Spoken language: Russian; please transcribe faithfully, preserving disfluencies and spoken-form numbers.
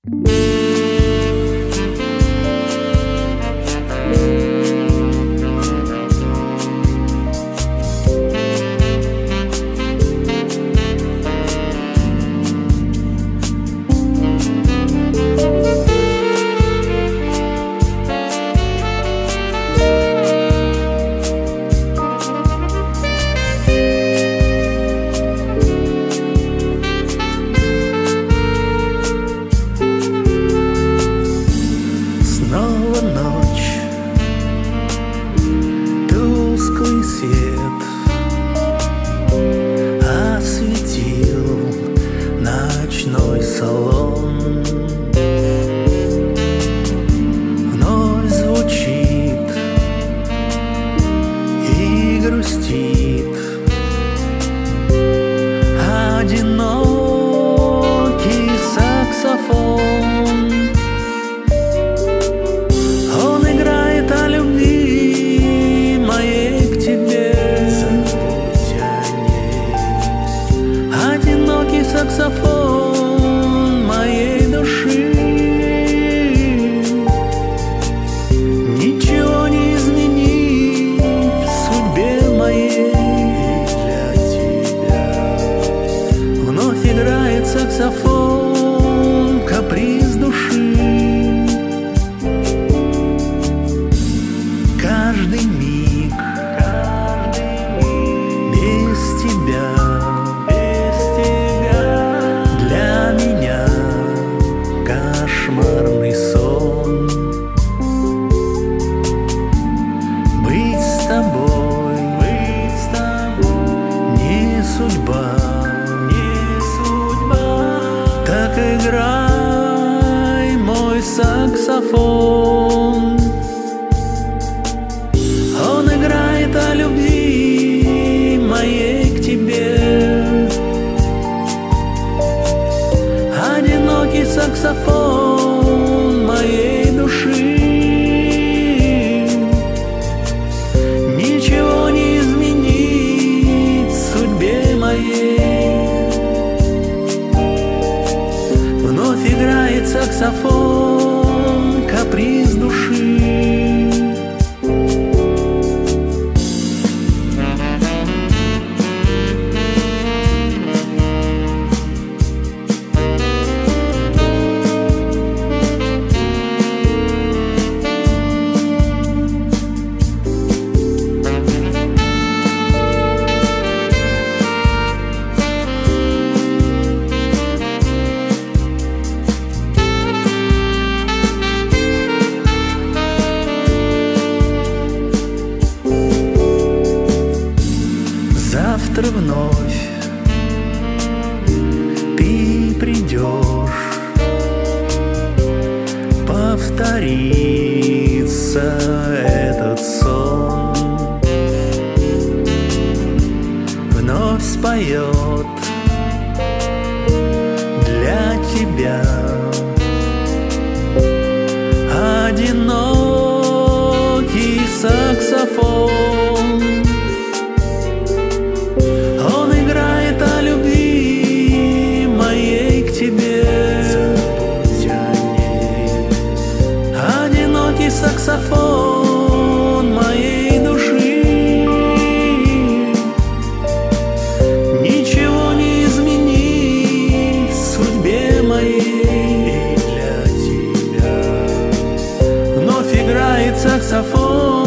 Свет осветил ночной салон. Вновь звучит и грустит одинокий саксофон. Он играет о любви моей к тебе. Одинокий саксофон моей души. Ничего не изменить в судьбе моей для тебя. Вновь играет саксофон, каприз души. Каждый миг, каждый миг без тебя, без тебя для меня кошмарный сон. Быть с тобой, быть с тобой не судьба, не судьба. Так играй, мой саксофон. Он играет о любви моей к тебе. Одинокий саксофон моей души. Ничего не изменить в судьбе моей. Вновь играет саксофон, каприз души. Завтра вновь ты придешь, повторится этот сон. Вновь споет для тебя одинокий саксофон. Одинокий саксофон моей души. Ничего не изменить в судьбе моей для тебя. Вновь играет саксофон.